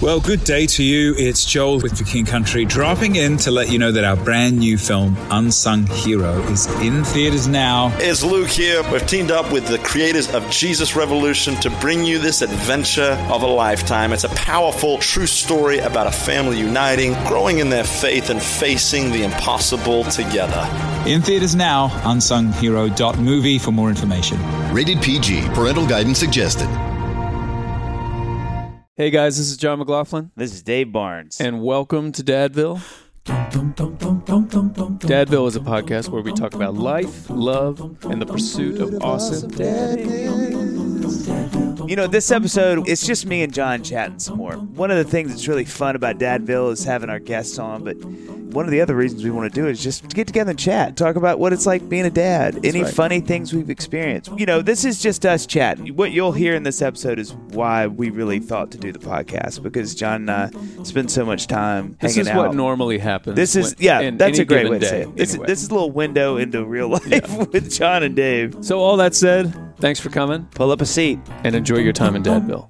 Well, good day to you. It's Joel with The King Country, dropping in to let you know that our brand new film, Unsung Hero, is in theaters now. It's Luke here. We've teamed up with the creators of Jesus Revolution to bring you this adventure of a lifetime. It's a powerful, true story about a family uniting, growing in their faith, and facing the impossible together. In theaters now, unsunghero.movie for more information. Rated PG. Parental guidance suggested. Hey guys, this is John McLaughlin. This is Dave Barnes. And welcome to Dadville. Dadville is a podcast where we talk about life, love, and the pursuit of awesome daddy. You know, this episode, it's just me and John chatting some more. One of the things that's really fun about Dadville is having our guests on, but one of the other reasons we want to do it is just to get together and chat, talk about what it's like being a dad, any funny things we've experienced. You know, this is just us chatting. What you'll hear in this episode is why we really thought to do the podcast, because John and I spend so much time hanging out. This is what normally happens. This is, that's a great way to say it. This is a little window into real life with John and Dave. So all that said, thanks for coming. Pull up a seat. And enjoy your time in Dadville.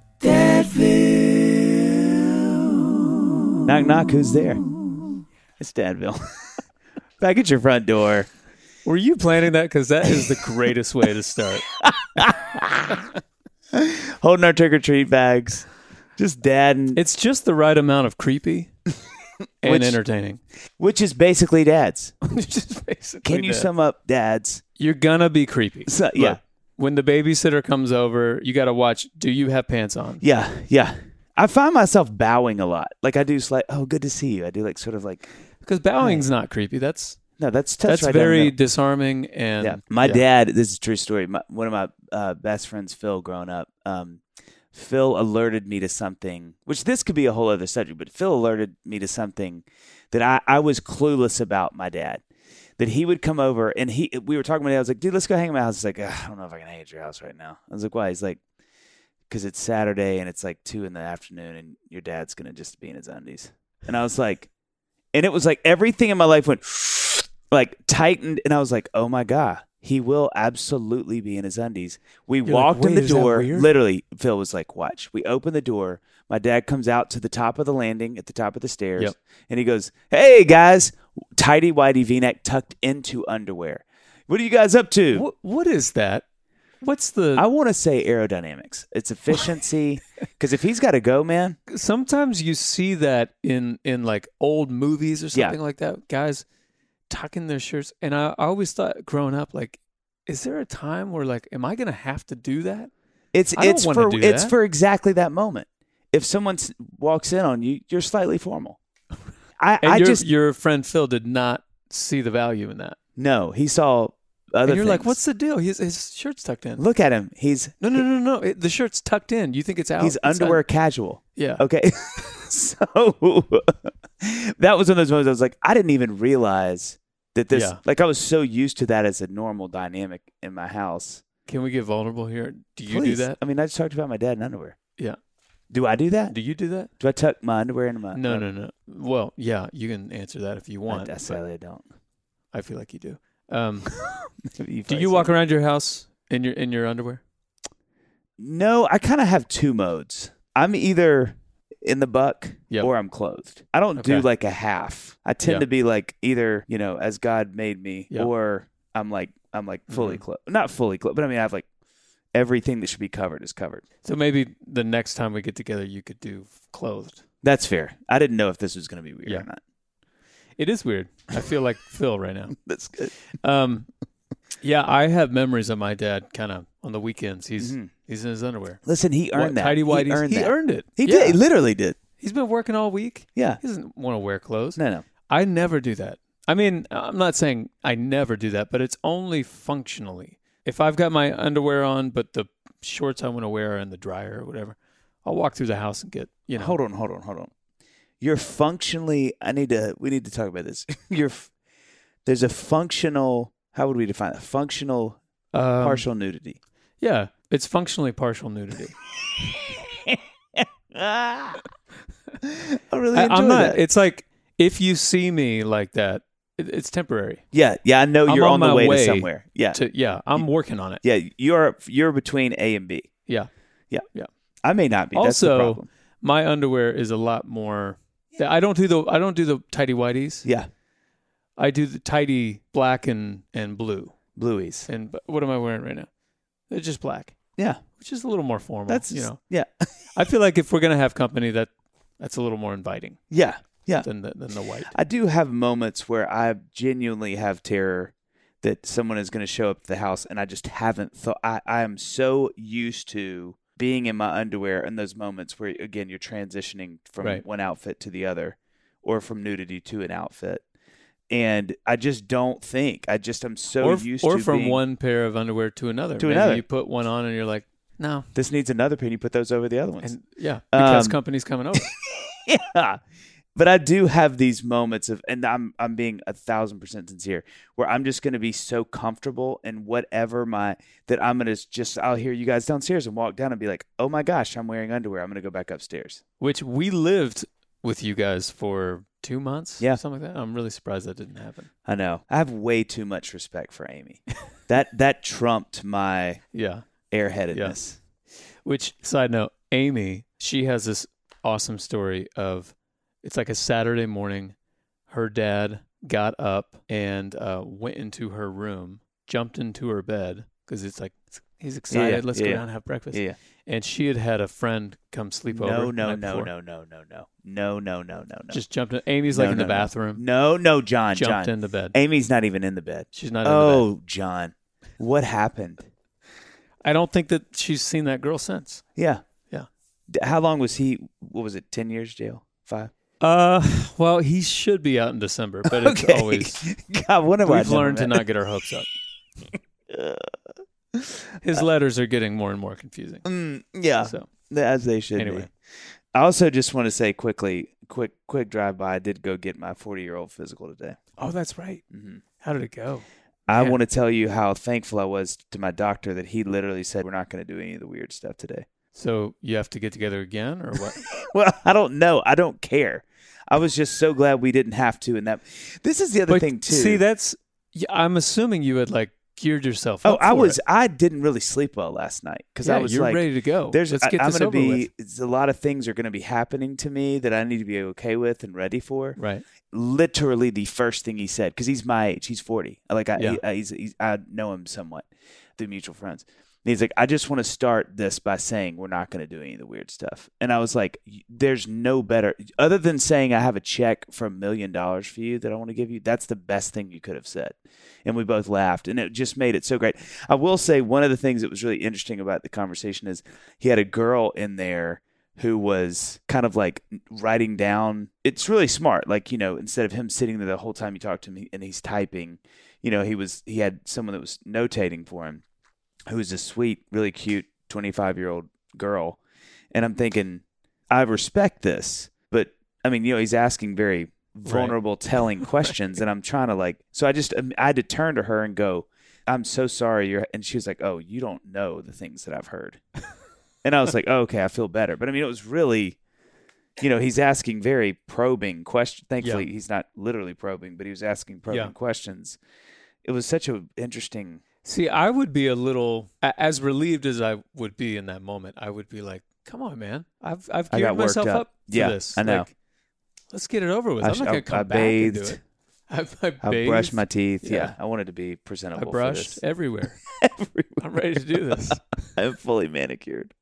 Knock, knock, who's there? It's Dadville. Back at your front door. Were you planning that? Because that is the greatest way to start. Holding our trick-or-treat bags. Just dadding. It's just the right amount of creepy and entertaining. Which is basically dads. Can you sum up dads? You're gonna be creepy. So, yeah. Look, when the babysitter comes over, you got to watch, do you have pants on? Yeah. I find myself bowing a lot. Like I do oh, good to see you. I do sort of. Because bowing's not creepy. That's that's right, very disarming. And my dad, this is a true story. One of my best friends, Phil, growing up, Phil alerted me to something, which this could be a whole other subject, but Phil alerted me to something that I was clueless about my dad. That he would come over and we were talking about it. I was like, dude, let's go hang at my house. He's like, I don't know if I can hang at your house right now. I was like, why? He's like, because it's Saturday and it's 2 p.m. and your dad's going to just be in his undies. And I was like, and it was like everything in my life went tightened. And I was like, oh my God, he will absolutely be in his undies. We walked in the door. Literally, Phil was like, watch. We open the door. My dad comes out to the top of the landing at the top of the stairs. And he goes, hey guys, tidy whitey V-neck tucked into underwear. What are you guys up to? What is that? What's the... I want to say aerodynamics. It's efficiency. Because if he's got to go, man. Sometimes you see that in old movies or something like that. Guys tucking their shirts. And I always thought growing up, is there a time where am I going to have to do that? It's for exactly that moment. If someone walks in on you, you're slightly formal. Your friend Phil did not see the value in that. No, he saw other things. Like, what's the deal? His shirt's tucked in. Look at him. He's no. The shirt's tucked in. You think it's out? He's underwear casual. Yeah. Okay. So that was one of those moments I was like, I didn't even realize that this. I was so used to that as a normal dynamic in my house. Can we get vulnerable here? Do you Please. do that? I mean, I just talked about my dad in underwear. Yeah. Do I do that? Do you do that? Do I tuck my underwear into my... No. Well, yeah, you can answer that if you want. I don't. I feel like you do. Do you walk around your house in your underwear? No, I kind of have two modes. I'm either in the buck or I'm clothed. I don't do a half. I tend to be either, as God made me, or I'm fully clothed. Not fully clothed, but I mean, I have everything that should be covered is covered. So maybe the next time we get together, you could do clothed. That's fair. I didn't know if this was going to be weird or not. It is weird. I feel like Phil right now. That's good. I have memories of my dad kind of on the weekends. He's in his underwear. Listen, he earned that. Tidy whities. He earned it. He did. He literally did. He's been working all week. Yeah. He doesn't want to wear clothes. No. I never do that. I mean, I'm not saying I never do that, but it's only functionally. If I've got my underwear on, but the shorts I want to wear are in the dryer or whatever, I'll walk through the house and get, Hold on. You're functionally, we need to talk about this. There's a functional, how would we define that? Functional partial nudity. Yeah, it's functionally partial nudity. I really enjoy that. It's like, if you see me like that, it's temporary. Yeah, I know you're on the way to somewhere. I'm working on it. Yeah, you're between A and B. Yeah. I may not be. Also, that's the problem. my underwear is a lot more. I don't do the tighty whities. Yeah. I do the tighty black and blue. Blueies. And what am I wearing right now? They're just black. Yeah. Which is a little more formal. That's, yeah. I feel like if we're going to have company, that's a little more inviting. Yeah. Yeah. Than the white. I do have moments where I genuinely have terror that someone is going to show up at the house, and I just haven't thought. I am so used to being in my underwear in those moments where, again, you're transitioning from one outfit to the other, or from nudity to an outfit. And I just don't think. I'm so used to or from one pair of underwear to another. Maybe you put one on and you're like, no. This needs another pair, and you put those over the other ones. And, because company's coming over. Yeah. But I do have these moments of, and I'm being 1,000% sincere, where I'm just going to be so comfortable in whatever that I'm going to I'll hear you guys downstairs and walk down and be like, oh my gosh, I'm wearing underwear. I'm going to go back upstairs. Which we lived with you guys for 2 months. Yeah. Something like that. I'm really surprised that didn't happen. I know. I have way too much respect for Amy. that trumped my airheadedness. Yeah. Which, side note, Amy, she has this awesome story of, it's like a Saturday morning. Her dad got up and went into her room, jumped into her bed because it's like he's excited. Yeah, Let's go down and have breakfast. Yeah. And she had a friend come sleep over. No. Just jumped in. Amy's in the bathroom. No, John. Jumped into bed. Amy's not even in the bed. She's not in the bed. Oh, John. What happened? I don't think that she's seen that girl since. Yeah. Yeah. How long was he? What was it? 10 years jail? 5? Well, he should be out in December, but it's always. God, what have we've learned to not get our hopes up. His letters are getting more and more confusing. Yeah, so, as they should be. I also just want to say quick drive-by. I did go get my 40-year-old physical today. Oh, that's right. Mm-hmm. How did it go? I want to tell you how thankful I was to my doctor that he literally said, we're not going to do any of the weird stuff today. So you have to get together again or what? Well, I don't know. I don't care. I was just so glad we didn't have to. And this is the other thing too. See, I'm assuming you had geared yourself up. I didn't really sleep well last night because I was you're ready to go. Let's get this over with. A lot of things are going to be happening to me that I need to be okay with and ready for. Right. Literally the first thing he said, because he's my age, he's 40. I know him somewhat through mutual friends. And he's like, I just want to start this by saying we're not going to do any of the weird stuff. And I was like, there's no better, other than saying I have a check for $1 million for you that I want to give you. That's the best thing you could have said. And we both laughed, and it just made it so great. I will say one of the things that was really interesting about the conversation is he had a girl in there who was kind of writing down. It's really smart. Instead of him sitting there the whole time you talk to him and he's typing, he had someone that was notating for him, who was a sweet, really cute 25-year-old girl. And I'm thinking, I respect this. But, he's asking very vulnerable, telling questions. And I'm trying to so I had to turn to her and go, I'm so sorry. And she was like, oh, you don't know the things that I've heard. And I was like, oh, okay, I feel better. But, it was really, he's asking very probing questions. Thankfully, he's not literally probing, but he was asking probing questions. It was such an interesting... See, I would be a little, as relieved as I would be in that moment, I would be like, come on, man. I've geared myself up for this. I know. Let's get it over with. I'm not going to come back and do it. I brushed my teeth. Yeah. I wanted to be presentable. I brushed everywhere. I'm ready to do this. I'm fully manicured.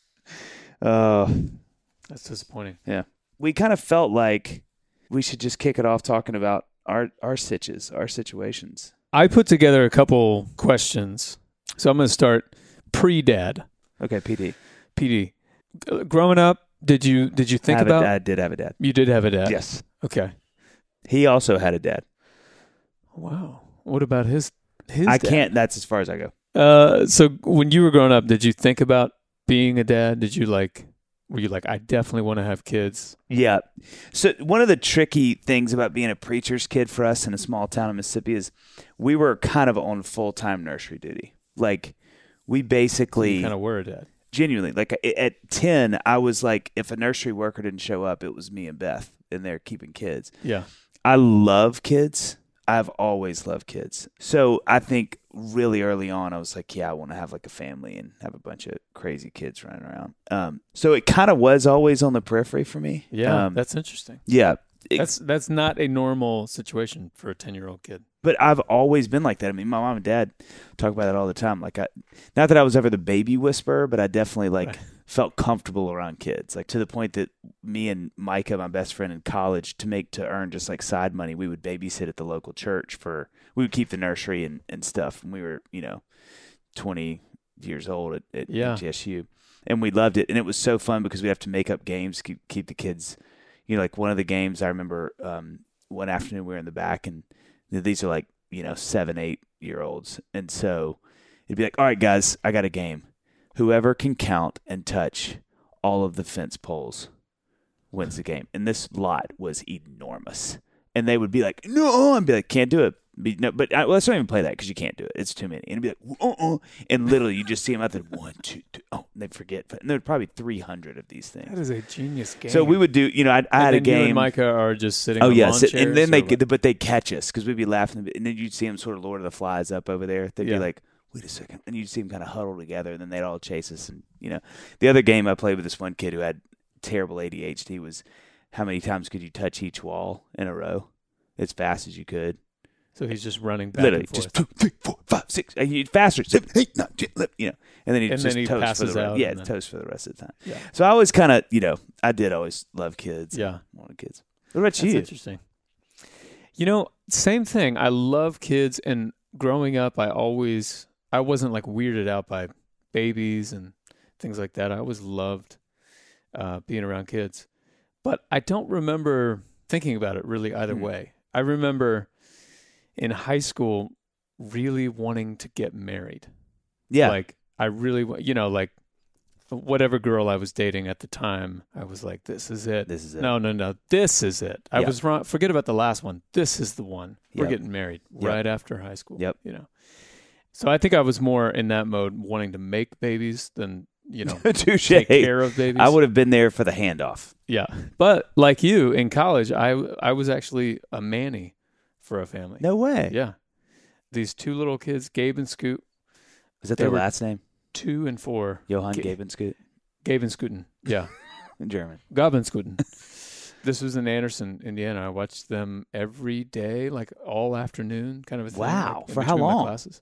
That's disappointing. Yeah. We kind of felt like we should just kick it off talking about our situations. I put together a couple questions. So I'm going to start pre-dad. Okay, PD. Growing up, did you think about... I did have a dad. You did have a dad? Yes. Okay. He also had a dad. Wow. What about his I dad? Can't. That's as far as I go. So when you were growing up, did you think about being a dad? Did you were you I definitely want to have kids? Yeah. So one of the tricky things about being a preacher's kid for us in a small town in Mississippi is we were kind of on full-time nursery duty. We basically... You kind of were a dad. Genuinely. At 10, I was if a nursery worker didn't show up, it was me and Beth, and they're keeping kids. Yeah. I love kids. I've always loved kids. So I think really early on, I was like, yeah, I want to have like a family and have a bunch of crazy kids running around. So it kind of was always on the periphery for me. Yeah, that's interesting. Yeah. That's not a normal situation for a 10-year-old kid. But I've always been like that. I mean, my mom and dad talk about that all the time. Like, not that I was ever the baby whisperer, but I definitely felt comfortable around kids. Like, to the point that me and Micah, my best friend in college, to earn just like side money, we would babysit at the local church we would keep the nursery and stuff. And we were, 20 years old at GSU, and we loved it. And it was so fun because we have to make up games to keep the kids. Like one of the games I remember, one afternoon we were in the back, and these are like, 7, 8-year-olds. And so it'd be like, all right, guys, I got a game. Whoever can count and touch all of the fence poles wins the game. And this lot was enormous. And they would be like, no, and be like, can't do it. Let's not even play that because you can't do it. It's too many. And it'd be like, and literally you just see them out there, 1, 2, 3, and they'd forget. And there were probably 300 of these things. That is a genius game. So we would do, I had a game. You and Micah are just sitting on lawn chairs. And then they'd catch us because we'd be laughing. And then you'd see them sort of Lord of the Flies up over there. They'd be like, wait a second. And you'd see them kind of huddle together, and then they'd all chase us. And, the other game I played with this one kid who had terrible ADHD was how many times could you touch each wall in a row as fast as you could. So he's just running back literally and forth. just 2, 3, 4, 5, 6. Faster, 7, 8, 9, 10, 11, and then he and just then he toast passes for the out. Yeah, toast for the rest of the time. Yeah. So I was kind of, I did always love kids. Yeah, wanted kids. What about you? That's interesting. Same thing. I love kids, and growing up, I wasn't like weirded out by babies and things like that. I always loved being around kids, but I don't remember thinking about it really either way. I remember in high school really wanting to get married. Yeah. Like I really, like whatever girl I was dating at the time, I was like, this is it. This is it. No, this is it. I was wrong. Forget about the last one. This is the one. We're getting married right after high school. Yep. So I think I was more in that mode, wanting to make babies than, Touche. take care of babies. I would have been there for the handoff. Yeah. But like you in college, I was actually a Manny for a family. No way. Yeah. These 2 little kids, Gabe and Scoot. Is that their last name? 2 and 4. Johann Gabe and Scoot? Gabe and Scooten. Yeah. In German. Gabe and Scooten. This was in Anderson, Indiana. I watched them every day, like all afternoon kind of a thing. Wow. Like, for how long? Classes.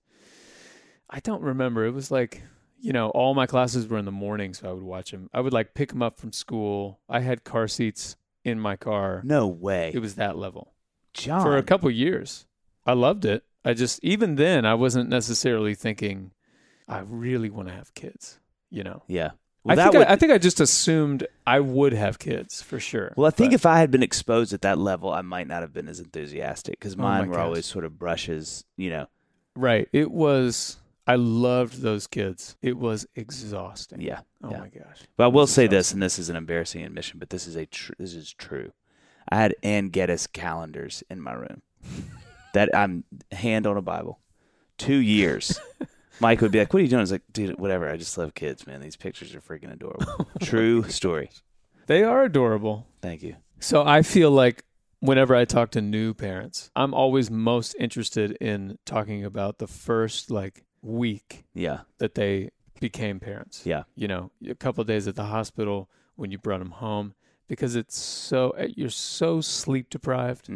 I don't remember. It was like, all my classes were in the morning, so I would watch them. I would pick them up from school. I had car seats in my car. No way. It was that level. John. For a couple years. I loved it. Even then, I wasn't necessarily thinking, I really want to have kids, Yeah. Well, I think I just assumed I would have kids for sure. Well, I think if I had been exposed at that level, I might not have been as enthusiastic because mine were always sort of brushes, Right. It was, I loved those kids. It was exhausting. Yeah. Oh my gosh. But I will say this, and this is an embarrassing admission, but this is true. I had Ann Geddes calendars in my room. That I'm hand on a Bible. 2 years. Mike would be like, what are you doing? I was like, dude, whatever. I just love kids, man. These pictures are freaking adorable. True story. They are adorable. Thank you. So I feel like whenever I talk to new parents, I'm always most interested in talking about the first week that they became parents. Yeah. A couple of days at the hospital when you brought them home, because you're so sleep deprived.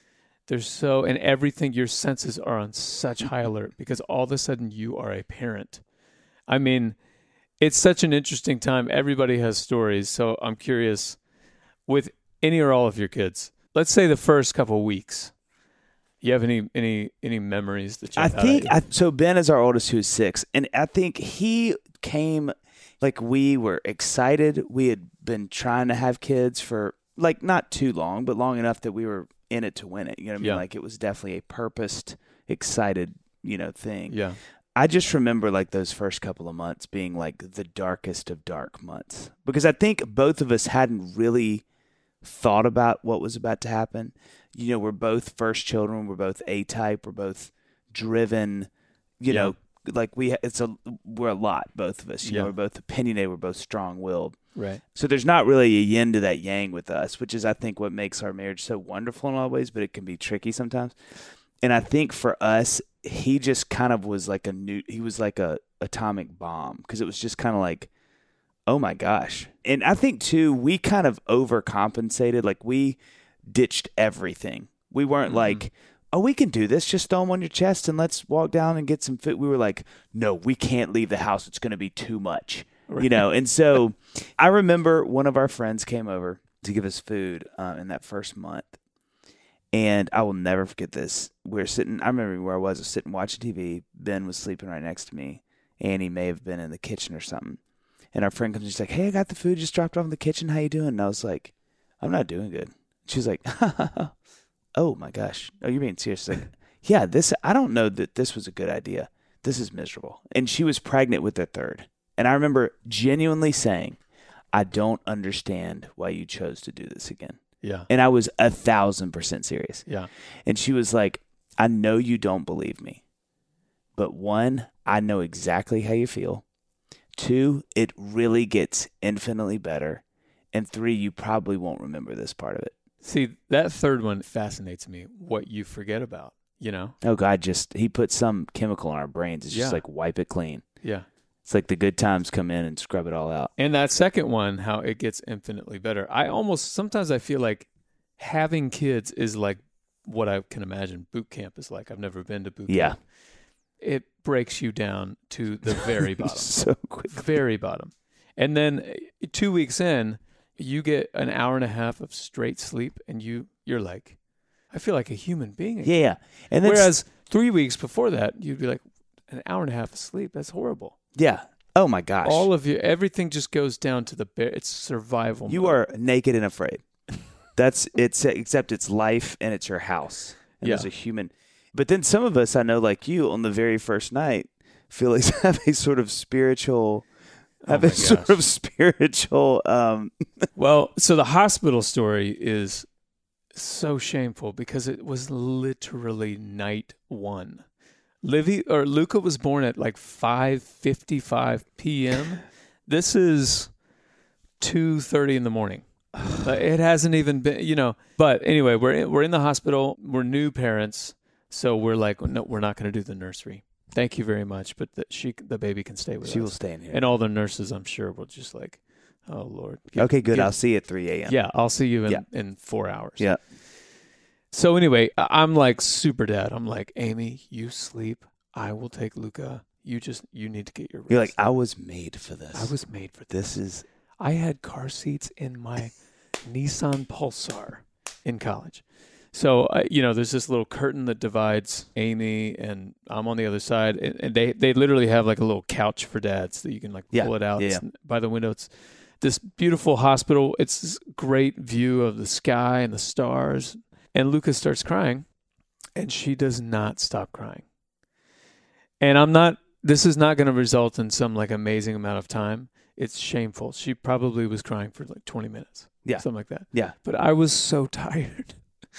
And everything, your senses are on such high alert because all of a sudden you are a parent. I mean, it's such an interesting time. Everybody has stories. So I'm curious, with any or all of your kids, let's say the first couple of weeks, you have any memories that you so Ben is our oldest, who's 6. And I think he came, we were excited. We had been trying to have kids for not too long, but long enough that we were in it to win it. You know what I mean? Yeah. It was definitely a purposed, excited, thing. Yeah. I just remember those first couple of months being the darkest of dark months because I think both of us hadn't really thought about what was about to happen. We're both first children. We're both A-type. We're both driven, we're a lot, both of us. We're both opinionated. We're both strong-willed. Right. So there's not really a yin to that yang with us, which is, I think, what makes our marriage so wonderful in a lot of ways, but it can be tricky sometimes. And I think for us, he just kind of was like he was like a atomic bomb, because it was just kind of like, oh my gosh. And I think too, we kind of overcompensated. Like, we ditched everything. We weren't like, oh, we can do this. Just throw them on your chest and let's walk down and get some food. We were like, no, we can't leave the house. It's going to be too much, you know? And so I remember one of our friends came over to give us food in that first month. And I will never forget this. We were sitting, I remember where I was sitting watching TV. Ben was sleeping right next to me. Annie may have been in the kitchen or something. And our friend comes and she's like, hey, I got the food just dropped off in the kitchen. How you doing? And I was like, I'm not doing good. She's like, oh my gosh. Oh, you're being serious. She's like, yeah, I don't know that this was a good idea. This is miserable. And she was pregnant with their third. And I remember genuinely saying, I don't understand why you chose to do this again. Yeah. And I was 1,000% serious. Yeah. And she was like, I know you don't believe me, but 1, I know exactly how you feel. 2, it really gets infinitely better. And 3, you probably won't remember this part of it. See, that third one fascinates me, what you forget about, you know? Oh, God, he put some chemical in our brains. It's just like wipe it clean. Yeah. It's like the good times come in and scrub it all out. And that second one, how it gets infinitely better. Sometimes I feel like having kids is like what I can imagine boot camp is like. I've never been to boot camp. It breaks you down to the very bottom. So quickly. Very bottom. And then 2 weeks in, you get an hour and a half of straight sleep, and you're like, I feel like a human being again. Yeah. And whereas 3 weeks before that, you'd be like, an hour and a half of sleep, that's horrible. Yeah. Oh my gosh. All of everything just goes down to the bare. It's survival. You are naked and afraid. Except it's life and it's your house. And there's a human. But then some of us, I know, like you, on the very first night, feel like have a sort of spiritual. Well, so the hospital story is so shameful because it was literally night 1. Luca was born at like 5:55 p.m. This is 2:30 in the morning. It hasn't even been, you know. But anyway, we're in the hospital. We're new parents, so we're like, no, we're not going to do the nursery. Thank you very much, but the baby can stay with us. She will stay in here, and all the nurses, I'm sure, will just like, oh Lord. Okay, good. I'll see you at 3 a.m. Yeah, I'll see you in 4 hours. Yeah. So anyway, I'm like super dad. I'm like, Amy, you sleep. I will take Luca. You need to get your rest. You're like, I was made for this. I was made for this. I had car seats in my Nissan Pulsar in college. So, there's this little curtain that divides Amy and I'm on the other side. And they literally have like a little couch for dads that you can like pull it out by the window. It's this beautiful hospital. It's this great view of the sky and the stars. And Luca starts crying, and she does not stop crying. And this is not going to result in some like amazing amount of time. It's shameful. She probably was crying for like 20 minutes. Yeah. Something like that. Yeah. But I was so tired.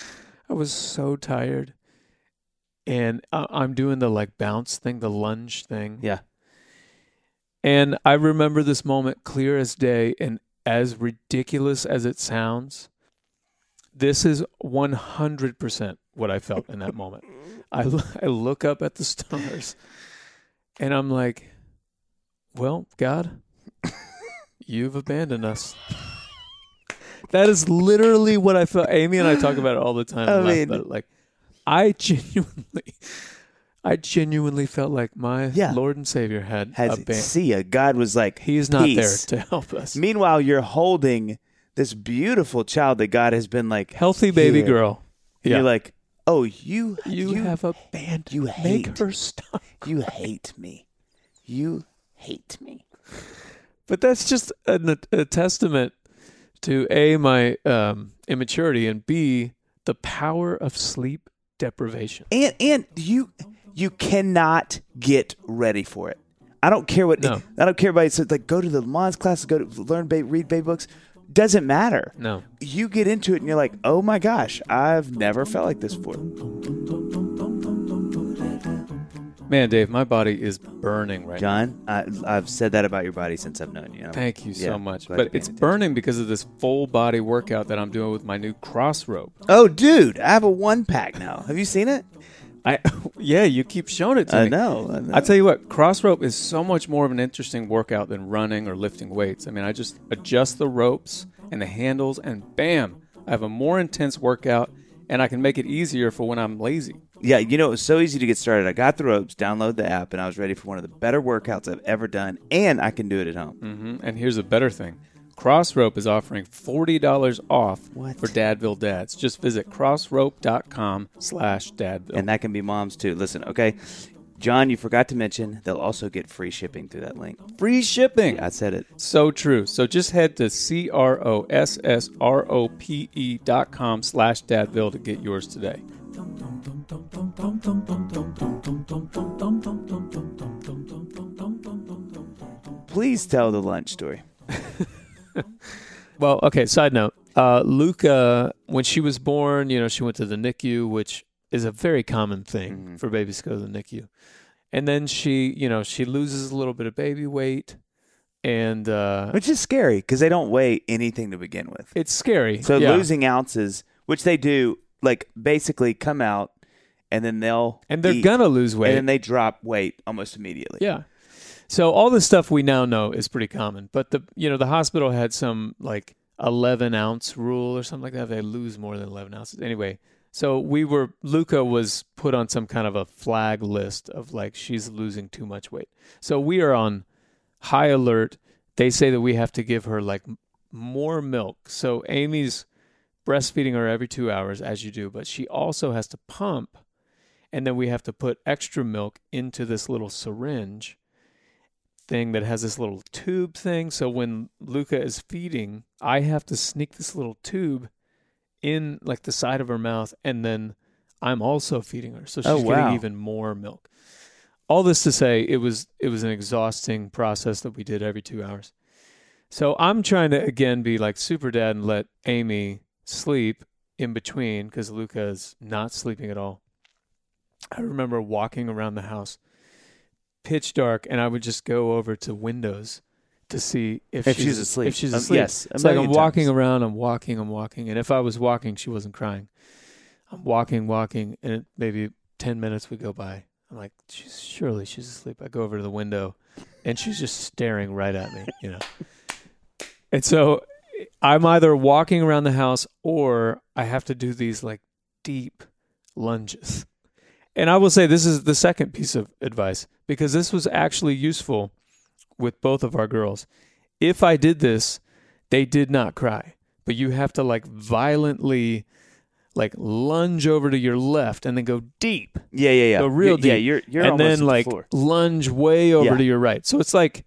And I'm doing the like bounce thing, the lunge thing. Yeah. And I remember this moment clear as day, and as ridiculous as it sounds, this is 100% what I felt in that moment. I look up at the stars, and I'm like, well, God, you've abandoned us. That is literally what I felt. Amy and I talk about it all the time. I genuinely felt like my Lord and Savior had abandoned. See ya. God was like, He's not there to help us. Meanwhile, you're holding this beautiful child that God has been like, healthy baby girl. Yeah. You're like, oh, you have abandoned. You hate. Make her stop. You hate me. You hate me. But that's just a testament to A, my immaturity, and B, the power of sleep deprivation. And you cannot get ready for it. I don't care what. No. I don't care about it. So like, go to the Mons classes, go to read baby books. Doesn't matter. No. You get into it and you're like, oh my gosh, I've never felt like this before. Man, Dave, my body is burning right now. John, I've said that about your body since I've known you. Thank you so much. But it's burning because of this full body workout that I'm doing with my new cross rope. Oh, dude, I have a 1-pack now. Have you seen it? Yeah, you keep showing it to me. I know. I tell you what, cross rope is so much more of an interesting workout than running or lifting weights. I mean, I just adjust the ropes and the handles, and bam, I have a more intense workout, and I can make it easier for when I'm lazy. Yeah, it was so easy to get started. I got the ropes, download the app, and I was ready for one of the better workouts I've ever done, and I can do it at home. Mm-hmm. And here's a better thing. Crossrope is offering $40 off for Dadville dads. Just visit crossrope.com/Dadville. And that can be moms, too. Listen, okay, John, you forgot to mention they'll also get free shipping through that link. Free shipping. I said it. So true. So just head to CROSSROPE.com/Dadville to get yours today. Please tell the lunch story. Well, okay, side note. Luca, when she was born, she went to the NICU, which is a very common thing for babies to go to the NICU. And then she loses a little bit of baby weight. And which is scary because they don't weigh anything to begin with. It's scary. So losing ounces, which they do, like basically come out and then they're gonna lose weight. And then they drop weight almost immediately. Yeah. So all this stuff we now know is pretty common. But the hospital had some like 11-ounce rule or something like that. They lose more than 11 ounces. Anyway, so Luca was put on some kind of a flag list of like she's losing too much weight. So we are on high alert. They say that we have to give her like more milk. So Amy's breastfeeding her every 2 hours, as you do, but she also has to pump, and then we have to put extra milk into this little syringe thing that has this little tube thing. So when Luca is feeding, I have to sneak this little tube in like the side of her mouth, and then I'm also feeding her. So she's getting even more milk. All this to say, it was an exhausting process that we did every 2 hours. So I'm trying to, again, be like super dad and let Amy sleep in between because Luca is not sleeping at all. I remember walking around the house, pitch dark, and I would just go over to windows to see if she's asleep. If she's asleep. Yes. It's like I'm walking around, I'm walking. And if I was walking, she wasn't crying. I'm walking, and maybe 10 minutes would go by. I'm like, surely she's asleep. I go over to the window, and she's just staring right at me, And so I'm either walking around the house or I have to do these like deep lunges. And I will say this is the second piece of advice because this was actually useful with both of our girls. If I did this, they did not cry, but you have to like violently like lunge over to your left and then go deep. Yeah. Go real deep. Yeah, you're and almost then at the like floor. lunge way over to your right. So it's like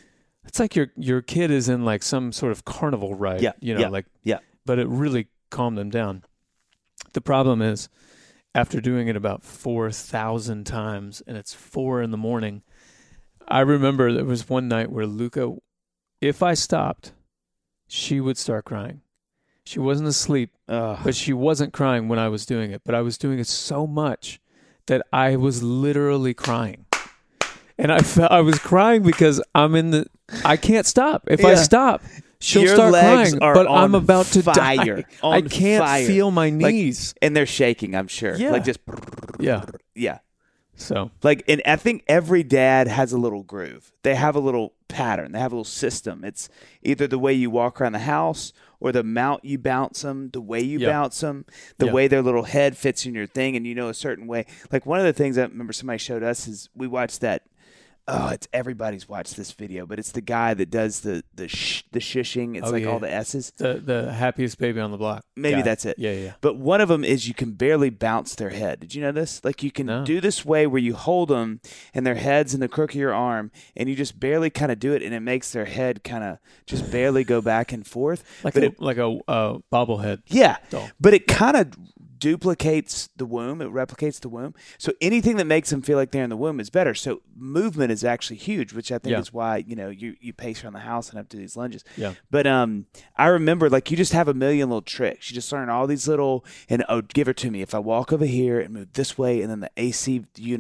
your kid is in like some sort of carnival ride. Yeah. But it really calmed them down. The problem is after doing it about 4,000 times and it's 4 a.m, I remember there was one night where Luca, if I stopped, she would start crying. She wasn't asleep, but she wasn't crying when I was doing it. But I was doing it so much that I was literally crying. And I was crying because I can't stop. If I stop, she'll start crying, but I'm about to die. I can't feel my knees. And they're shaking, I'm sure. Yeah. Like just. Yeah. So. And I think every dad has a little groove. They have a little pattern. They have a little system. It's either the way you walk around the house or the amount you bounce them, the way you bounce them, the way their little head fits in your thing, and a certain way. Like one of the things I remember somebody showed us is we watched that. It's everybody's watched this video, but it's the guy that does the shushing. It's all the S's. The happiest baby on the block. Maybe that's it. Yeah. But one of them is you can barely bounce their head. Did you know this? Like you can do this way where you hold them and their head's in the crook of your arm, and you just barely kind of do it, and it makes their head kind of just barely go back and forth. Like a bobblehead. Yeah. Doll. But it kind of duplicates the womb. It replicates the womb. So anything that makes them feel like they're in the womb is better. So movement is actually huge, which I think is why, you pace around the house and have to do these lunges. Yeah. But I remember like you just have a million little tricks. You just learn all these little, and give her to me. If I walk over here and move this way, and then the AC unit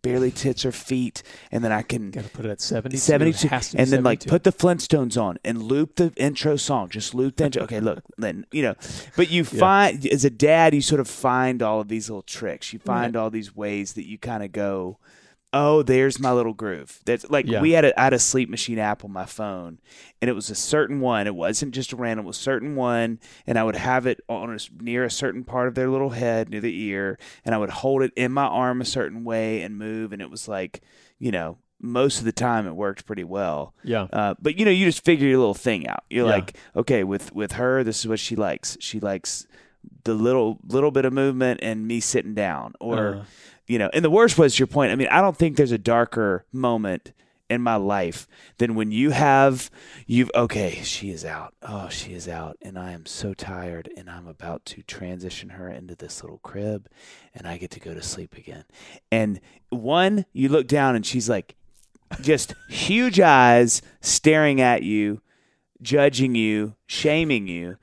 barely hits her feet, and then I can Got to put it at 72. 72, It has to be and then like 72. put the Flintstones on and loop the intro song. Just loop the intro. Okay, look, then but you find as a dad, you sort of find all of these little tricks. You find all these ways that you kind of go, oh, there's my little groove. That's like I had a sleep machine app on my phone, and it was a certain one. It wasn't just a random, it was a certain one, and I would have it on near a certain part of their little head, near the ear, and I would hold it in my arm a certain way and move, and it was like, most of the time it worked pretty well. Yeah. But you just figure your little thing out. You're like, okay, with her, this is what she likes. She likes the little bit of movement and me sitting down, or and the worst was your point. I mean, I don't think there's a darker moment in my life than when she is out. Oh, she is out, and I am so tired, and I'm about to transition her into this little crib, and I get to go to sleep again. And you look down, and she's like, just huge eyes staring at you, judging you, shaming you.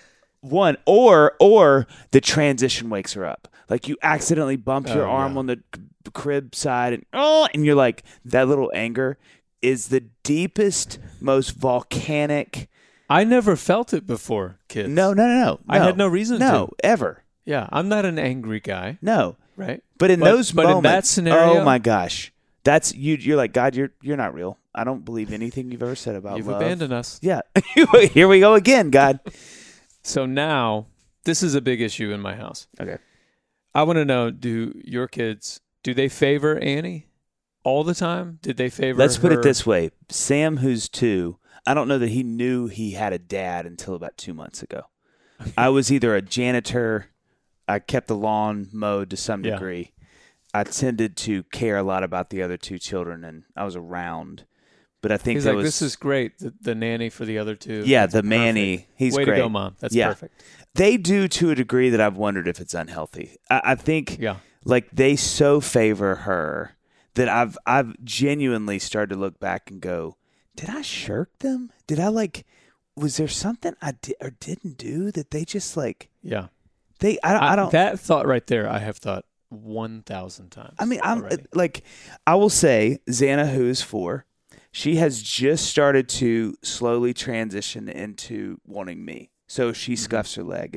Or the transition wakes her up. Like you accidentally bump your arm on the crib side, and you're like, that little anger is the deepest, most volcanic. I never felt it before, kids. No. I had no reason to. No, ever. Yeah, I'm not an angry guy. No. Right? But in those moments, in that scenario, oh my gosh. That's you're like, God, you're not real. I don't believe anything you've ever said about you've love. abandoned us. Yeah. Here we go again, God. So now, this is a big issue in my house. Okay. I want to know, do your kids, do they favor Annie all the time? Did they favor Let's put her? it this way. Sam, who's 2, I don't know that he knew he had a dad until about 2 months ago. I was either a janitor, I kept the lawn mowed to some degree. I tended to care a lot about the other 2 children, and I was around. But I think he's like, this is great, the nanny for the other 2. Yeah, That's the Manny. perfect. He's Way great. to go, Mom. That's perfect. They do to a degree that I've wondered if it's unhealthy. I think like they so favor her that I've genuinely started to look back and go, did I shirk them? Did I was there something I did or didn't do that they just like? Yeah. I don't. That thought right there, I have thought 1,000 times. I mean, I'm already. like, I will say, Xana, who is 4, she has just started to slowly transition into wanting me. So if she scuffs her leg,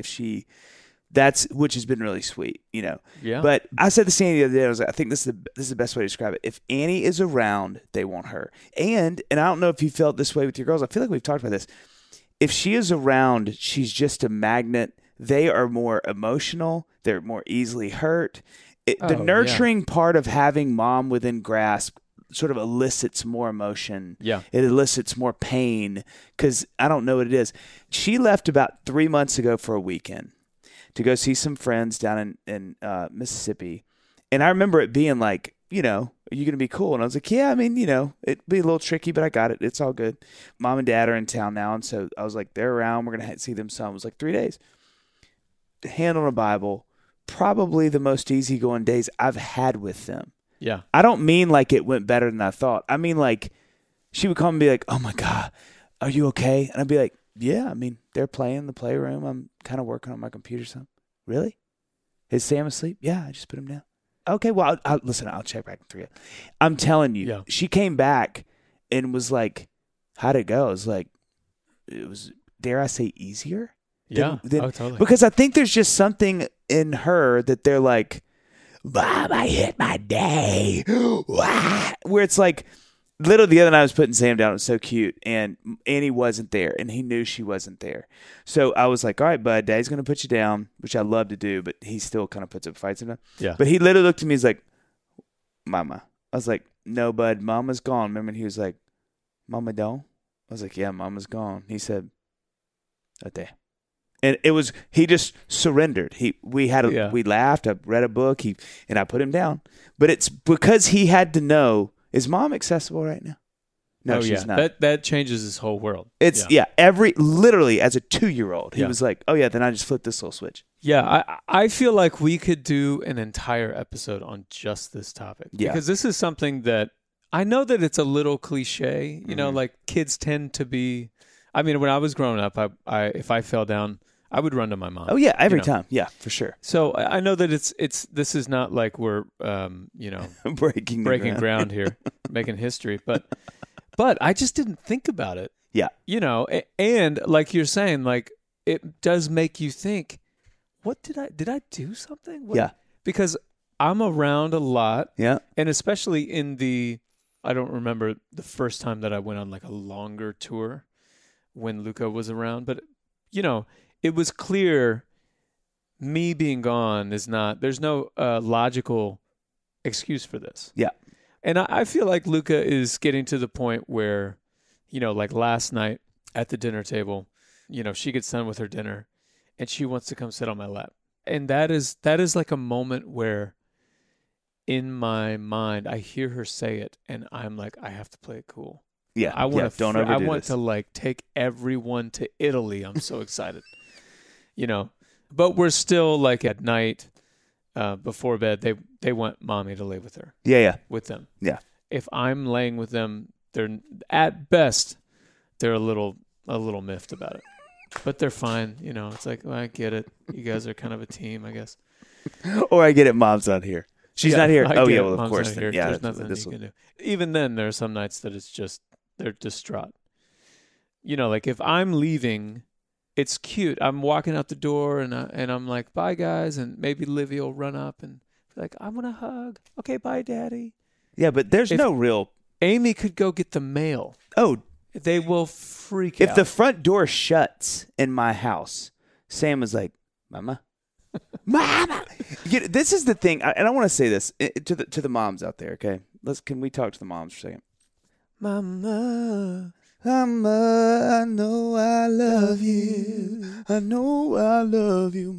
which has been really sweet, Yeah. But I said the same the other day. I was like, I think this is the best way to describe it. If Annie is around, they want her. And I don't know if you felt this way with your girls. I feel like we've talked about this. If she is around, she's just a magnet. They are more emotional. They're more easily hurt. The nurturing part of having mom within grasp sort of elicits more emotion. Yeah. It elicits more pain because I don't know what it is. She left about 3 months ago for a weekend to go see some friends down in Mississippi. And I remember it being like, are you going to be cool? And I was like, yeah, I mean, it'd be a little tricky, but I got it. It's all good. Mom and dad are in town now. And so I was like, they're around. We're going to see them some. It was like 3 days. Hand on a Bible, probably the most easygoing days I've had with them. Yeah. I don't mean like it went better than I thought. I mean like she would come and be like, oh my God, are you okay? And I'd be like, yeah, I mean, they're playing in the playroom. I'm kind of working on my computer. Something. Really? Is Sam asleep? Yeah, I just put him down. Okay, well, listen, I'll check back in 3 hours. I'm telling you, she came back and was like, how'd it go? It was, dare I say, easier? Totally. Because I think there's just something in her that they're like, Mom, I hit my day. Where it's like, literally the other night I was putting Sam down. It was so cute. And Annie wasn't there. And he knew she wasn't there. So I was like, all right, bud, Daddy's going to put you down, which I love to do. But he still kind of puts up fights sometimes. Yeah. But he literally looked at me. He's like, Mama. I was like, no, bud, Mama's gone. Remember? And he was like, Mama don't? I was like, yeah, Mama's gone. He said, okay. And it was, he just surrendered. We laughed. I read a book. And I put him down. But it's because he had to know, is Mom accessible right now? No, she's not. That changes his whole world. It's literally as a 2-year-old, he was like, oh yeah, then I just flipped this little switch. Yeah, I feel like we could do an entire episode on just this topic. Yeah. Because this is something that I know that it's a little cliche, like kids tend to be, I mean, when I was growing up, I if I fell down, I would run to my mom. Oh yeah, every time. Yeah, for sure. So I know that this is not like we're breaking ground here, making history, but I just didn't think about it. Yeah. And like you're saying, like it does make you think, what did I do something? What? Yeah. Because I'm around a lot. Yeah. And especially I don't remember the first time that I went on like a longer tour when Luca was around, but it was clear me being gone there's no logical excuse for this. Yeah. And I feel like Luca is getting to the point where, like last night at the dinner table, she gets done with her dinner and she wants to come sit on my lap. And that is like a moment where in my mind, I hear her say it and I'm like, I have to play it cool. Yeah. I want this. to like take everyone to Italy. I'm so excited, but we're still like at night, before bed, they want mommy to lay with her. Yeah. With them. Yeah. If I'm laying with them, they're at best, they're a little miffed about it, but they're fine. It's like, well, I get it. You guys are kind of a team, I guess. Or I get it. Mom's not here. She's not here. Oh yeah. Well, of Mom's course. not here. Yeah. There's nothing you can do. Even then, there are some nights that it's just they're distraught. Like if I'm leaving, it's cute. I'm walking out the door and I'm like, bye guys, and maybe Livy will run up and be like, I want a hug. Okay, bye, Daddy. Yeah, but there's no real. Amy could go get the mail. Oh, they will freak out. If the front door shuts in my house, Sam was like, Mama. Mama. This is the thing, and I want to say this to the moms out there. Okay, can we talk to the moms for a second? Mama, I know I love you. I know I love you,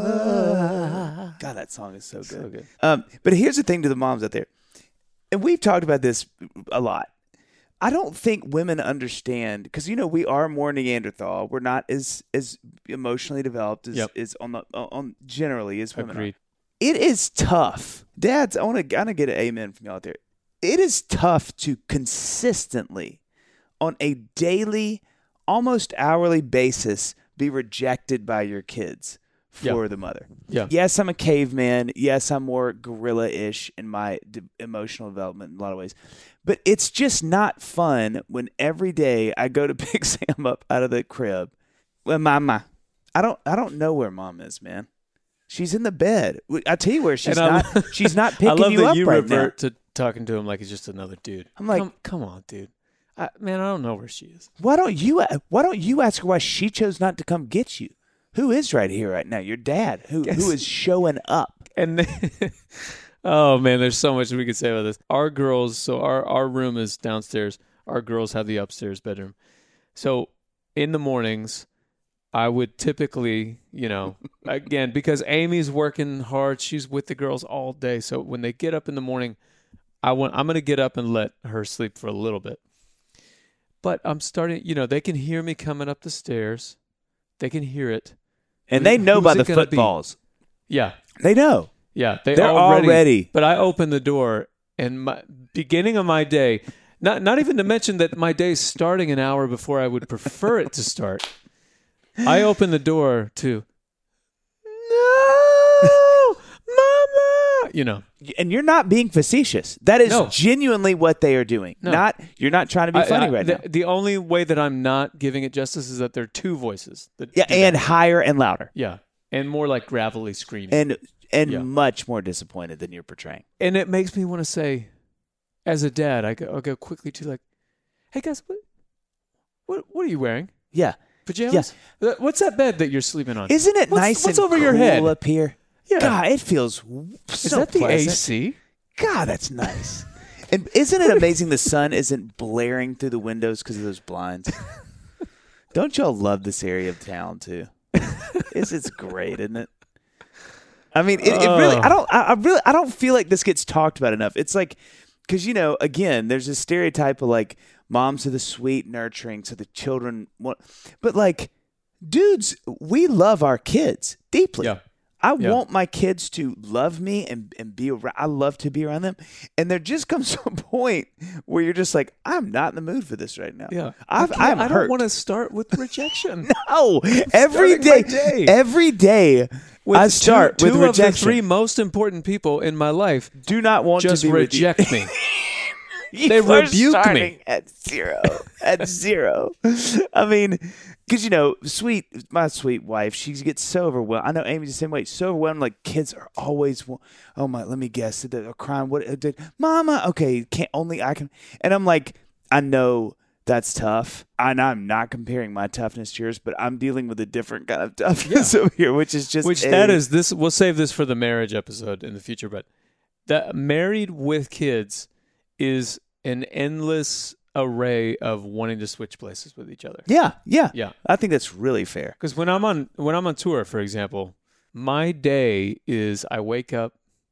Mama. God, that song is so good. So good. But here's the thing to the moms out there, and we've talked about this a lot. I don't think women understand because we are more Neanderthal. We're not as emotionally developed as on generally as women. Agreed. Are. It is tough, dads. I want to get an amen from y'all out there. It is tough to consistently, on a daily, almost hourly basis, be rejected by your kids for the mother. Yeah. Yes, I'm a caveman. Yes, I'm more gorilla-ish in my emotional development in a lot of ways. But it's just not fun when every day I go to pick Sam up out of the crib. Well, Mama, I don't know where Mom is, man. She's in the bed. I tell you where she's not. She's not picking you up right now. I love that you revert to talking to him like he's just another dude. I'm like, come on, dude. I don't know where she is. Why don't you ask her why she chose not to come get you? Who is right here right now? Your dad, who is showing up. And then, oh man, there's so much we could say about this. Our girls, so our room is downstairs. Our girls have the upstairs bedroom. So in the mornings, I would typically, again, because Amy's working hard, she's with the girls all day. So when they get up in the morning, I'm going to get up and let her sleep for a little bit. But I'm starting, they can hear me coming up the stairs. They can hear it. And they know by the footfalls. Yeah. They know. Yeah. They're already. But I open the door and my beginning of my day, not even to mention that my day's starting an hour before I would prefer it to start. I open the door to, no, Mama, And you're not being facetious. That is genuinely what they are doing. No. You're not trying to be funny right now. The only way that I'm not giving it justice is that there are two voices. And higher and louder. Yeah. And more like gravelly screaming. And much more disappointed than you're portraying. And it makes me want to say, as a dad, I'll go quickly to like, hey guys, what are you wearing? Yeah. Pajamas? Yeah. What's that bed that you're sleeping on? Isn't it nice what's and over cool your head up here? Yeah. God, it feels Is that the pleasant. AC? God, that's nice. And isn't it amazing the sun isn't blaring through the windows because of those blinds? Don't y'all love this area of town too? It's great, isn't it? I mean, it really. I don't feel like this gets talked about enough. It's like, because again, there's this stereotype of like moms are the sweet, nurturing, so the children want. But like, dudes, we love our kids deeply. Yeah. I want my kids to love me and be around. I love to be around them. And there just comes to a point where you're just like, I'm not in the mood for this right now. Yeah. I don't want to start with rejection. No. Every day I start with two rejection. Of the three most important people in my life do not want just to be reject me. They rebuke me at zero. At zero. I mean, because, my sweet wife, she gets so overwhelmed. I know Amy's the same way. So overwhelmed, like kids are always, let me guess. They're crying. What did Mama? Okay, I can. And I'm like, I know that's tough. And I'm not comparing my toughness to yours, but I'm dealing with a different kind of toughness over here, which is just. We'll save this for the marriage episode in the future, but that married with kids is an endless array of wanting to switch places with each other. Yeah. I think that's really fair. Because when I'm on tour, for example, my day is I wake up,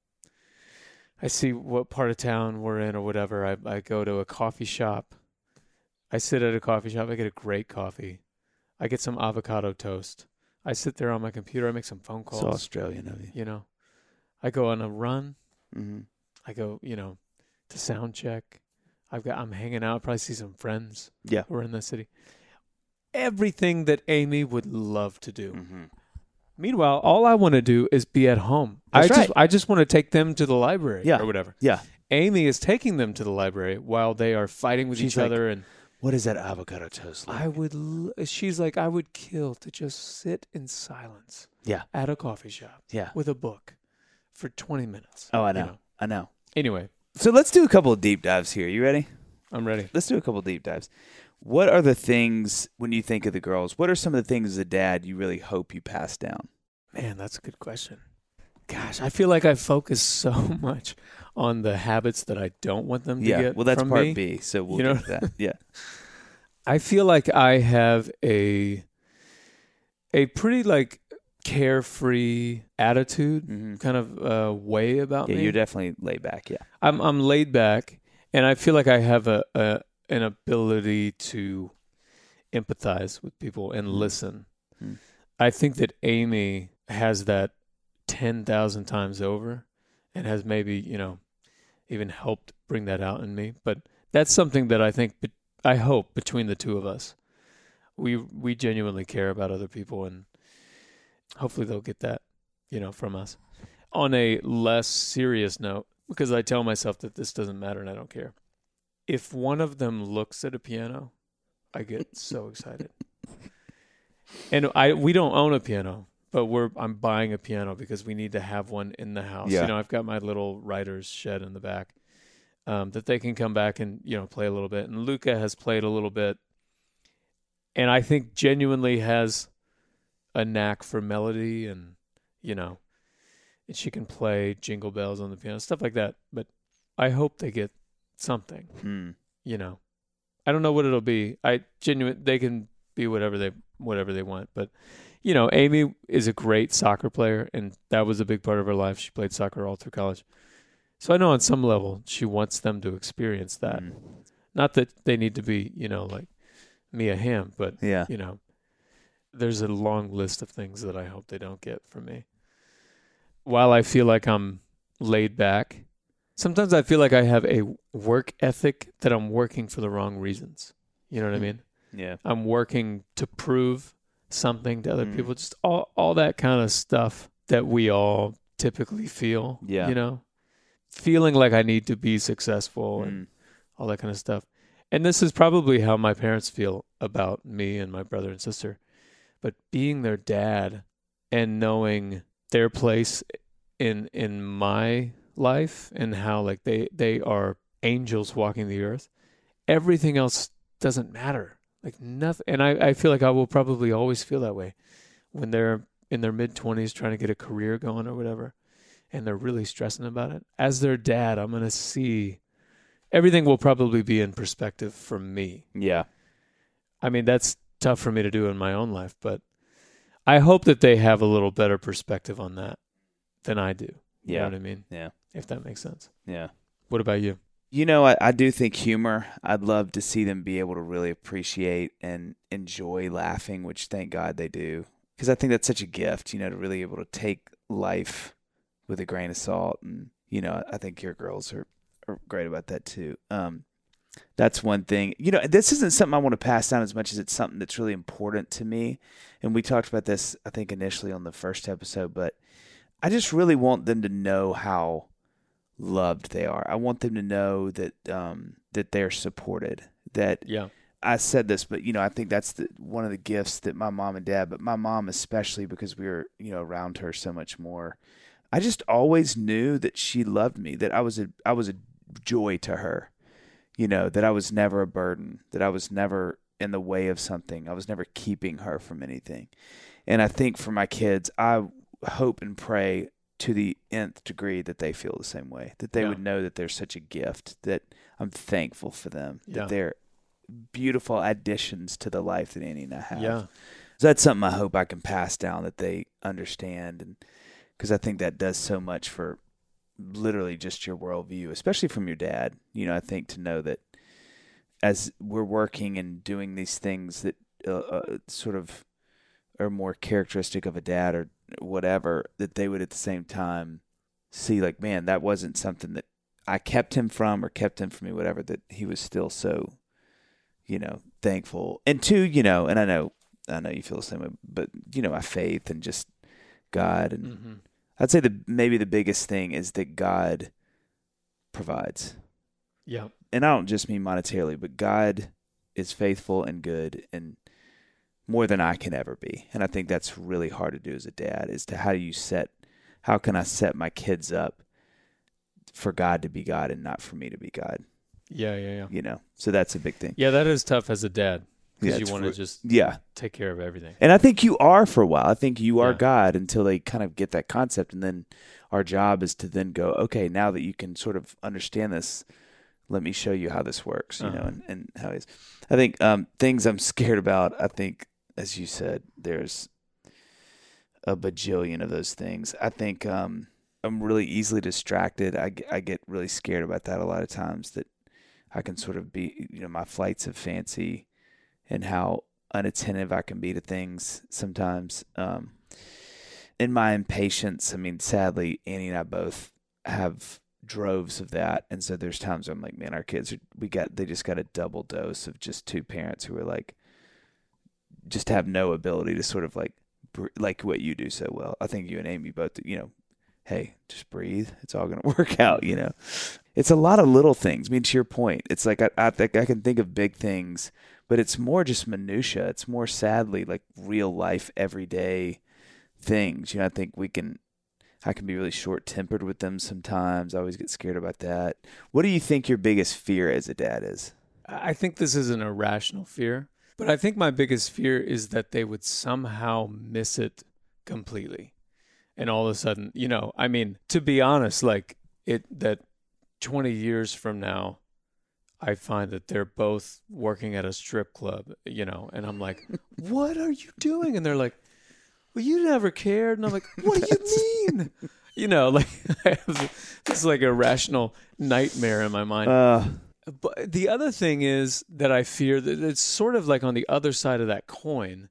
I see what part of town we're in or whatever. I go to a coffee shop. I sit at a coffee shop. I get a great coffee. I get some avocado toast. I sit there on my computer. I make some phone calls. So Australian of you. I go on a run. Mm-hmm. I go, to sound check. I'm hanging out, probably see some friends who are in the city. Everything that Amy would love to do. Mm-hmm. Meanwhile, all I want to do is be at home. I just want to take them to the library or whatever. Yeah. Amy is taking them to the library while they are fighting with each other. And what is that avocado toast like? She's like, I would kill to just sit in silence. Yeah. At a coffee shop. Yeah. With a book for 20 minutes. Oh, I know. I know. Anyway. So let's do a couple of deep dives here. You ready? I'm ready. Let's do a couple of deep dives. What are the things, when you think of the girls, what are some of the things as a dad you really hope you pass down? Man, that's a good question. Gosh, I feel like I focus so much on the habits that I don't want them to get. Well, that's from part me. B, so we'll get to that. Yeah. I feel like I have a pretty carefree attitude, kind of way about me. Yeah, you're definitely laid back. Yeah, I'm laid back, and I feel like I have an ability to empathize with people and listen. Mm. I think that Amy has that 10,000 times over, and has maybe even helped bring that out in me. But that's something that I hope between the two of us, we genuinely care about other people, and hopefully they'll get that, from us. On a less serious note, because I tell myself that this doesn't matter and I don't care. If one of them looks at a piano, I get so excited. And we don't own a piano, but I'm buying a piano because we need to have one in the house. Yeah. I've got my little writer's shed in the back that they can come back and, play a little bit. And Luca has played a little bit, and I think genuinely has a knack for melody, and and she can play Jingle Bells on the piano, stuff like that. But I hope they get something. I don't know what it'll be. They can be whatever they want. But Amy is a great soccer player, and that was a big part of her life. She played soccer all through college. So I know on some level she wants them to experience that. Not that they need to be, like Mia Hamm, but there's a long list of things that I hope they don't get from me. While I feel like I'm laid back, sometimes I feel like I have a work ethic that I'm working for the wrong reasons. You know what I mean? Yeah. I'm working to prove something to other people. Just all that kind of stuff that we all typically feel. Yeah. Feeling like I need to be successful and all that kind of stuff. And this is probably how my parents feel about me and my brother and sister. But being their dad and knowing their place in my life and how they are angels walking the earth, everything else doesn't matter. Nothing. And I feel like I will probably always feel that way when they're in their mid-20s trying to get a career going or whatever, and they're really stressing about it. As their dad, I'm going to see everything will probably be in perspective from me. Yeah. I mean, that's tough for me to do in my own life, but I hope that they have a little better perspective on that than I do. You know what I mean? Yeah. If that makes sense. Yeah. What about you? I do think humor, I'd love to see them be able to really appreciate and enjoy laughing, which thank God they do. Because I think that's such a gift, to really able to take life with a grain of salt. And, you know, I think your girls are great about that too. That's one thing. You know, this isn't something I want to pass down as much as it's something that's really important to me. And we talked about this, I think, initially on the first episode, but I just really want them to know how loved they are. I want them to know that that they're supported. That I said this, but, you know, I think that's one of the gifts that my mom and dad, but my mom especially, because we were, you know, around her so much more. I just always knew that she loved me, that I was a joy to her. You know, that I was never a burden, that I was never in the way of something. I was never keeping her from anything. And I think for my kids, I hope and pray to the nth degree that they feel the same way, that they would know that they're such a gift, that I'm thankful for them, that they're beautiful additions to the life that Annie and I have. Yeah. So that's something I hope I can pass down, that they understand. And because I think that does so much for literally just your worldview, especially from your dad. You know, I think to know that as we're working and doing these things that sort of are more characteristic of a dad or whatever, that they would at the same time see like, man, that wasn't something that I kept him from or kept him from me, whatever, that he was still so, you know, thankful. And two, you know, and I know you feel the same way, but, you know, my faith and just God. And I'd say maybe the biggest thing is that God provides. Yeah. And I don't just mean monetarily, but God is faithful and good and more than I can ever be. And I think that's really hard to do as a dad, is to how can I set my kids up for God to be God and not for me to be God? Yeah. You know, so that's a big thing. Yeah, that is tough as a dad. Because you want to just take care of everything. And I think you are for a while. I think you are God until they kind of get that concept. And then our job is to then go, okay, now that you can sort of understand this, let me show you how this works, you know, and how it is. I think things I'm scared about, I think, as you said, there's a bajillion of those things. I think I'm really easily distracted. I get really scared about that a lot of times, that I can sort of be, you know, my flights of fancy and how unattentive I can be to things sometimes. In my impatience, I mean, sadly, Annie and I both have droves of that. And so there's times I'm like, man, our kids, they just got a double dose of just two parents who are like, just have no ability to sort of like what you do so well. I think you and Amy both, you know, hey, just breathe. It's all going to work out, you know. It's a lot of little things. I mean, to your point, it's like I can think of big things, but it's more just minutia. It's more, sadly, like real life, everyday things. You know, I think I can be really short-tempered with them sometimes. I always get scared about that. What do you think your biggest fear as a dad is? I think this is an irrational fear, but I think my biggest fear is that they would somehow miss it completely. And all of a sudden, you know, I mean, to be honest, like that 20 years from now, I find that they're both working at a strip club, you know, and I'm like, what are you doing? And they're like, well, you never cared. And I'm like, what do you mean? You know, like I have this like irrational nightmare in my mind. But the other thing is that I fear that it's sort of like on the other side of that coin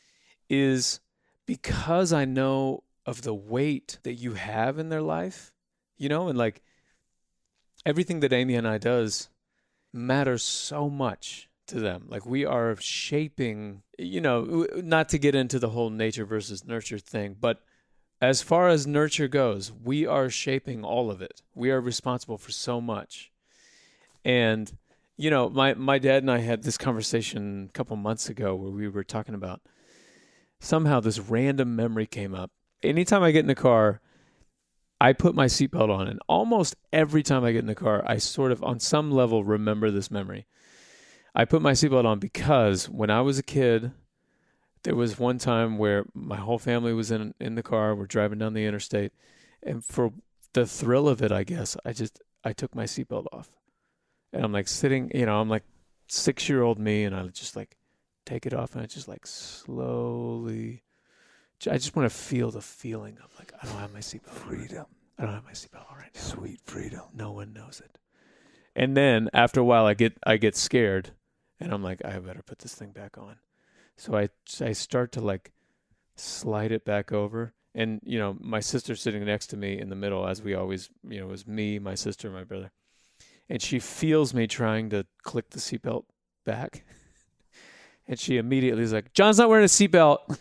is because I know of the weight that you have in their life, you know, and like everything that Amy and I does matters so much to them. Like we are shaping, you know, not to get into the whole nature versus nurture thing, but as far as nurture goes, we are shaping all of it. We are responsible for so much. And, you know, my dad and I had this conversation a couple months ago where we were talking about somehow this random memory came up. Anytime I get in the car, I put my seatbelt on, and almost every time I get in the car, I sort of, on some level, remember this memory. I put my seatbelt on because when I was a kid, there was one time where my whole family was in the car. We're driving down the interstate, and for the thrill of it, I guess, I took my seatbelt off. And I'm like sitting, you know, I'm like 6-year-old me, and I just like take it off, and I just like slowly, I just want to feel the feeling of like, I don't have my seatbelt. Freedom. I don't have my seatbelt on right now. Sweet freedom. No one knows it. And then after a while, I get scared, and I'm like, I better put this thing back on. So I start to like slide it back over, And, you know, my sister's sitting next to me in the middle, as we always, you know, it was me, my sister, my brother. And she feels me trying to click the seatbelt back. And she immediately is like, John's not wearing a seatbelt.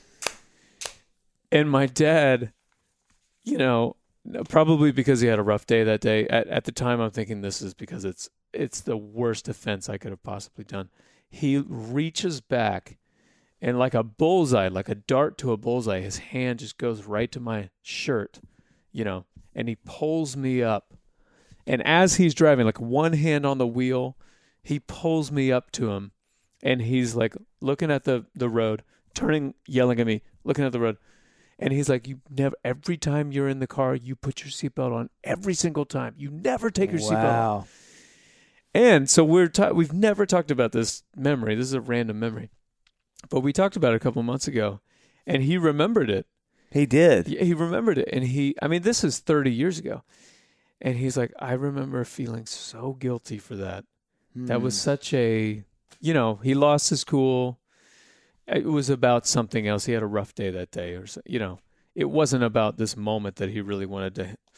And my dad, you know, probably because he had a rough day that day. At the time, I'm thinking this is because it's the worst offense I could have possibly done. He reaches back, and like a bullseye, like a dart to a bullseye, his hand just goes right to my shirt, you know, and he pulls me up. And as he's driving, like one hand on the wheel, he pulls me up to him, and he's like looking at the road, turning, yelling at me, looking at the road. And he's like, you never, every time you're in the car, you put your seatbelt on every single time. You never take your seatbelt on. And so we've never talked about this memory. This is a random memory. But we talked about it a couple of months ago, and he remembered it. He did. He remembered it. And this is 30 years ago. And he's like, I remember feeling so guilty for that. That was such a, you know, he lost his cool. It was about something else. He had a rough day that day, or you know, it wasn't about this moment that he really wanted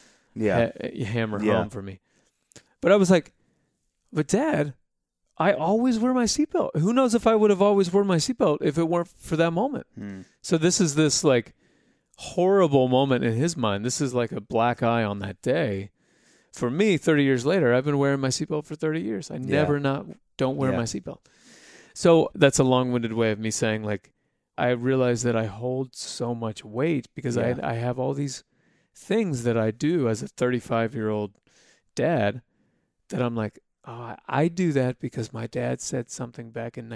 to hammer home for me. But I was like, but Dad, I always wear my seatbelt. Who knows if I would have always worn my seatbelt if it weren't for that moment. So this is this like horrible moment in his mind. This is like a black eye on that day. For me, 30 years later, I've been wearing my seatbelt for 30 years. I never don't wear my seatbelt. So that's a long-winded way of me saying, like, I realize that I hold so much weight because I have all these things that I do as a 35-year-old dad that I'm like, oh, I do that because my dad said something back in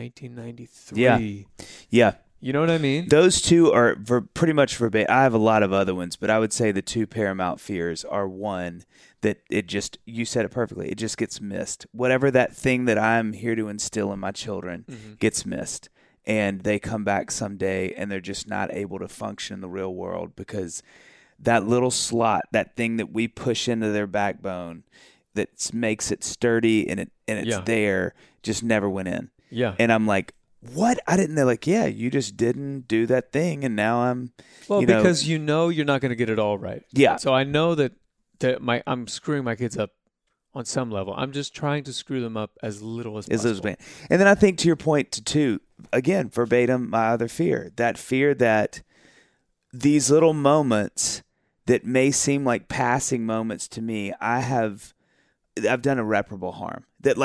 1993. Yeah. You know what I mean? Those two are pretty much verbatim. I have a lot of other ones, but I would say the two paramount fears are one that you said it perfectly. It just gets missed. Whatever that thing that I'm here to instill in my children gets missed. And they come back someday and they're just not able to function in the real world because that little slot, that thing that we push into their backbone that makes it sturdy and it's there, just never went in. Yeah. And I'm like, what? I didn't know. Like, yeah, you just didn't do that thing, and now I'm. Well, because you know you're not going to get it all right. Yeah. So I know that I'm screwing my kids up on some level. I'm just trying to screw them up as little as possible. And then I think to your point too, again, verbatim, my other fear that these little moments that may seem like passing moments to me, I've done irreparable harm. That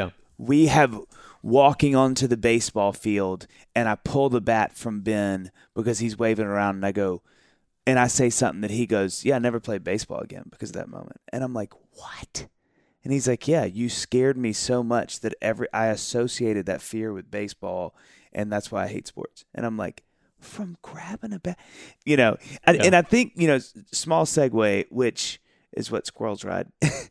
we have. Walking onto the baseball field, and I pull the bat from Ben because he's waving around, and I go, and I say something that he goes, yeah, I never played baseball again because of that moment. And I'm like, what? And he's like, yeah, you scared me so much that I associated that fear with baseball, and that's why I hate sports. And I'm like, from grabbing a bat, you know, and I think, you know, small segue, which is what squirrels ride.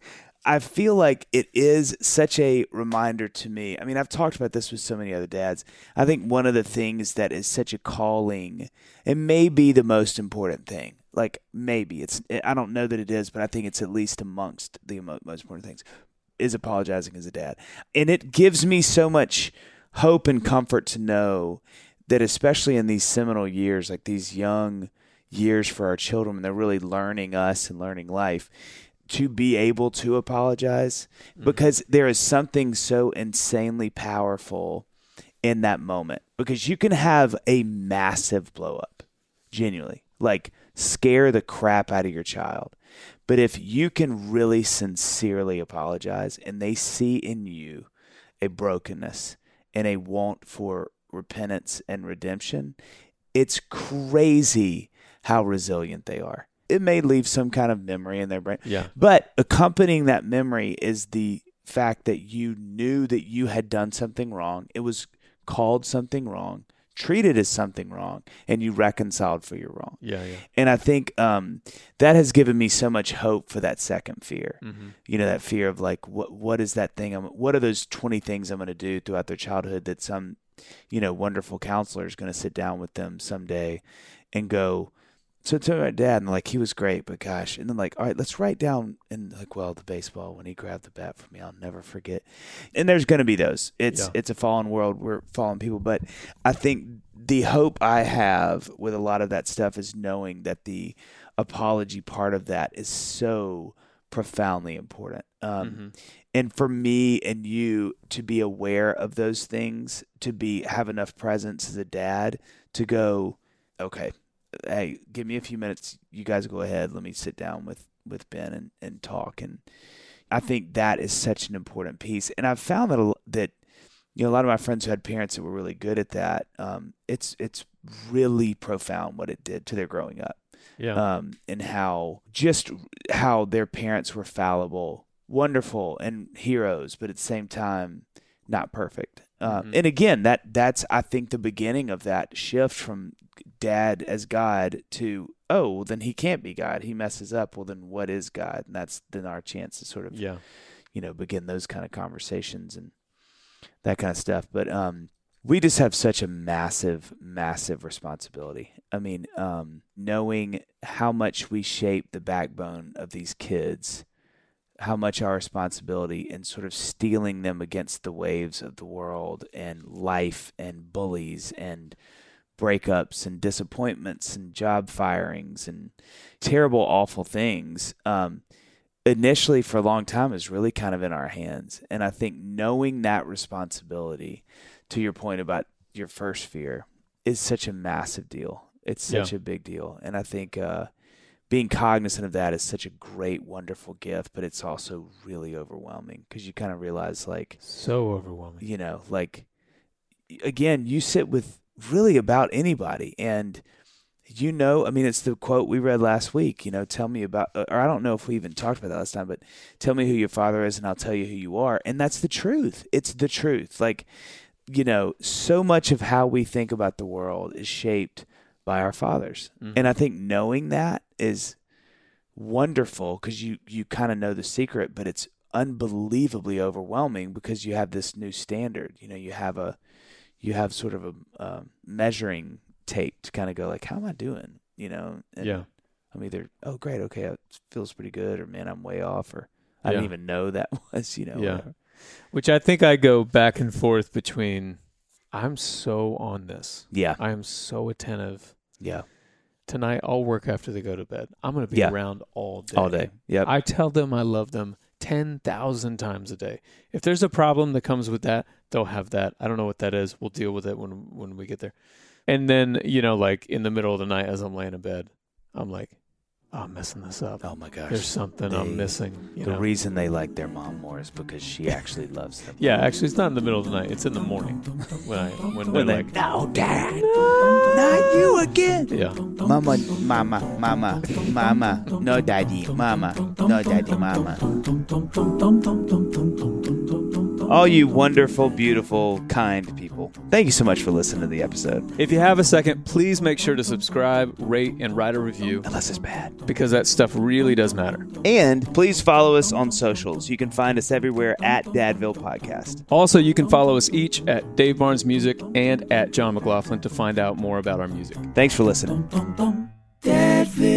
I feel like it is such a reminder to me. I mean, I've talked about this with so many other dads. I think one of the things that is such a calling, it may be the most important thing. Like maybe I don't know that it is, but I think it's at least amongst the most important things, is apologizing as a dad. And it gives me so much hope and comfort to know that especially in these seminal years, like these young years for our children, when they're really learning us and learning life, to be able to apologize, because there is something so insanely powerful in that moment, because you can have a massive blow up, genuinely, like scare the crap out of your child. But if you can really sincerely apologize and they see in you a brokenness and a want for repentance and redemption, it's crazy how resilient they are. It may leave some kind of memory in their brain. Yeah. But accompanying that memory is the fact that you knew that you had done something wrong. It was called something wrong, treated as something wrong, and you reconciled for your wrong. Yeah. And I think that has given me so much hope for that second fear. You know, that fear of like, what is that thing? What are those 20 things I'm going to do throughout their childhood that some, you know, wonderful counselor is going to sit down with them someday and go, so to my dad, and like, he was great, but gosh, and then like, all right, let's write down, and like, well, the baseball, when he grabbed the bat from me, I'll never forget. And there's going to be those. It's a fallen world. We're fallen people, but I think the hope I have with a lot of that stuff is knowing that the apology part of that is so profoundly important. And for me and you to be aware of those things, to have enough presence as a dad to go, okay, hey, give me a few minutes. You guys go ahead. Let me sit down with Ben and talk. And I think that is such an important piece. And I've found that a lot of my friends who had parents that were really good at that, it's really profound what it did to their growing up. Yeah. And how their parents were fallible, wonderful, and heroes, but at the same time, not perfect. And again, that's I think the beginning of that shift from dad as God to, oh, well, then he can't be God. He messes up. Well, then what is God? And that's then our chance to sort of, begin those kind of conversations and that kind of stuff. But we just have such a massive, massive responsibility. I mean, knowing how much we shape the backbone of these kids, how much our responsibility in sort of steeling them against the waves of the world and life and bullies and breakups and disappointments and job firings and terrible, awful things, initially for a long time is really kind of in our hands. And I think knowing that responsibility, to your point about your first fear, is such a massive deal. It's such a big deal. And I think being cognizant of that is such a great, wonderful gift, but it's also really overwhelming because you kind of realize, like, so overwhelming, again, you sit with really about anybody. And, it's the quote we read last week, tell me about, or I don't know if we even talked about that last time, but tell me who your father is and I'll tell you who you are. And that's the truth. It's the truth. Like, so much of how we think about the world is shaped by our fathers. And I think knowing that is wonderful because you kind of know the secret, but it's unbelievably overwhelming because you have this new standard. You have sort of a measuring tape to kind of go like, how am I doing? And I'm either, oh great, okay, it feels pretty good, or man, I'm way off, or I didn't even know that was, whatever. Which I think I go back and forth between, I'm so on this. Yeah. I am so attentive. Yeah. Tonight I'll work after they go to bed. I'm going to be around all day. All day. Yep. I tell them I love them 10,000 times a day. If there's a problem that comes with that, they'll have that. I don't know what that is. We'll deal with it when we get there. And then, like in the middle of the night as I'm laying in bed, I'm like, oh, I'm messing this up. Oh my gosh. There's something I'm missing. The reason they like their mom more is because she actually loves them. Yeah, actually, it's not in the middle of the night. It's in the morning when they're like, no, Dad, not you again. Yeah. Mama, no daddy, mama, no daddy, mama. All you wonderful, beautiful, kind people. Thank you so much for listening to the episode. If you have a second, please make sure to subscribe, rate, and write a review. Unless it's bad. Because that stuff really does matter. And please follow us on socials. You can find us everywhere at Dadville Podcast. Also, you can follow us each at Dave Barnes Music and at John McLaughlin to find out more about our music. Thanks for listening. Dadville.